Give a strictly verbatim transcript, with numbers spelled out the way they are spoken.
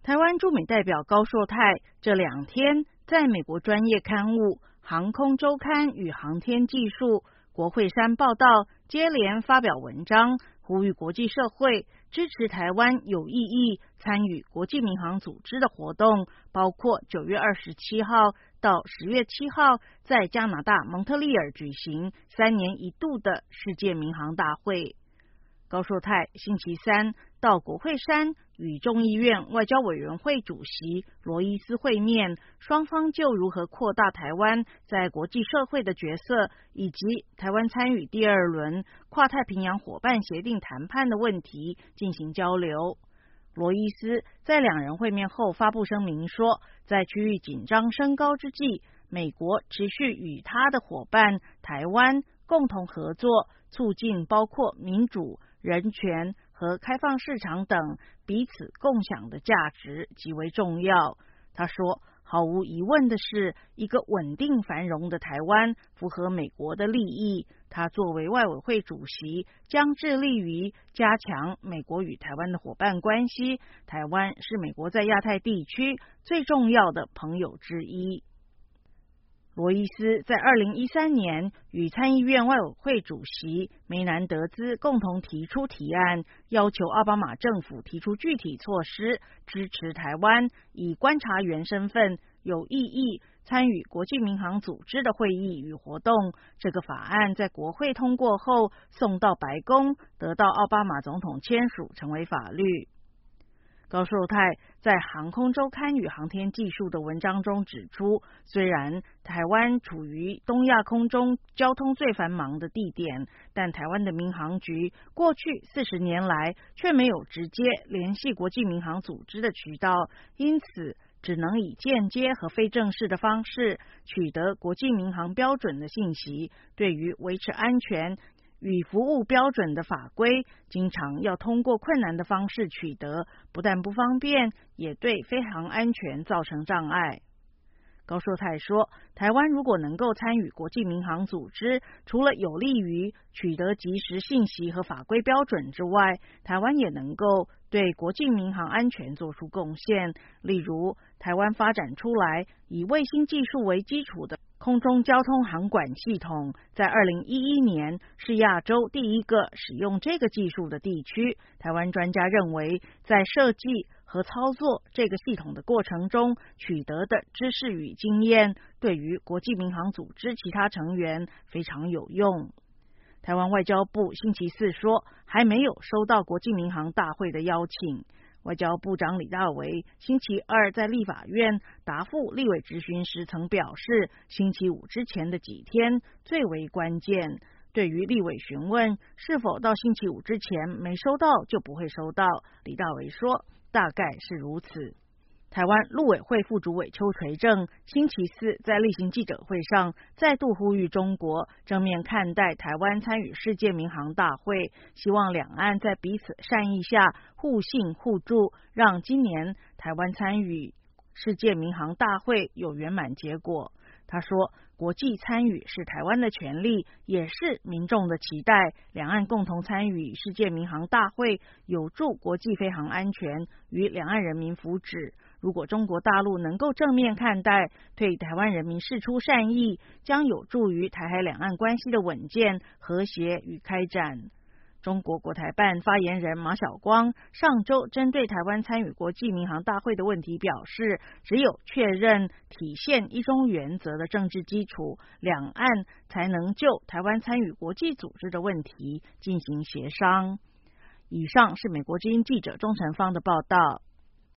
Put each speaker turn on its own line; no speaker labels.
台湾驻美代表高硕泰这两天在美国专业刊物《航空周刊与航天技术》国会山报道，接连发表文章，呼吁国际社会支持台湾有意义参与国际民航组织的活动，包括九月二十七号到十月七号在加拿大蒙特利尔举行三年一度的世界民航大会。高硕泰星期三到国会山与众议院外交委员会主席罗伊斯会面，双方就如何扩大台湾在国际社会的角色，以及台湾参与第二轮跨太平洋伙伴协定谈判的问题进行交流。罗伊斯在两人会面后发布声明说，在区域紧张升高之际，美国持续与他的伙伴台湾共同合作，促进包括民主、人权和开放市场等彼此共享的价值极为重要。他说，毫无疑问的是，一个稳定繁荣的台湾符合美国的利益。他作为外委会主席，将致力于加强美国与台湾的伙伴关系。台湾是美国在亚太地区最重要的朋友之一。罗伊斯在二零一三年与参议院外委会主席梅南德兹共同提出提案，要求奥巴马政府提出具体措施，支持台湾以观察员身份有意义参与国际民航组织的会议与活动。这个法案在国会通过后送到白宫，得到奥巴马总统签署，成为法律。高硕泰在《航空周刊与航天技术》的文章中指出，虽然台湾处于东亚空中交通最繁忙的地点，但台湾的民航局过去四十年来却没有直接联系国际民航组织的渠道，因此只能以间接和非正式的方式取得国际民航标准的信息。对于维持安全与服务标准的法规，经常要通过困难的方式取得，不但不方便，也对飞航安全造成障碍。高硕泰说，台湾如果能够参与国际民航组织，除了有利于取得及时信息和法规标准之外，台湾也能够对国际民航安全做出贡献。例如，台湾发展出来以卫星技术为基础的空中交通航管系统，在二零一一年是亚洲第一个使用这个技术的地区。台湾专家认为，在设计和操作这个系统的过程中取得的知识与经验，对于国际民航组织其他成员非常有用。台湾外交部星期四说，还没有收到国际民航大会的邀请。外交部长李大维星期二在立法院答复立委质询时曾表示，星期五之前的几天最为关键。对于立委询问是否到星期五之前没收到就不会收到，李大维说，大概是如此。台湾陆委会副主委邱垂正星期四在例行记者会上再度呼吁中国正面看待台湾参与世界民航大会，希望两岸在彼此善意下互信互助，让今年台湾参与世界民航大会有圆满结果。他说，国际参与是台湾的权利，也是民众的期待。两岸共同参与世界民航大会，有助国际飞航安全与两岸人民福祉。如果中国大陆能够正面看待，对台湾人民释出善意，将有助于台海两岸关系的稳健、和谐与开展。中国国台办发言人马晓光上周针对台湾参与国际民航大会的问题表示，只有确认体现一中原则的政治基础，两岸才能就台湾参与国际组织的问题进行协商。以上是美国之音记者钟成芳的报道。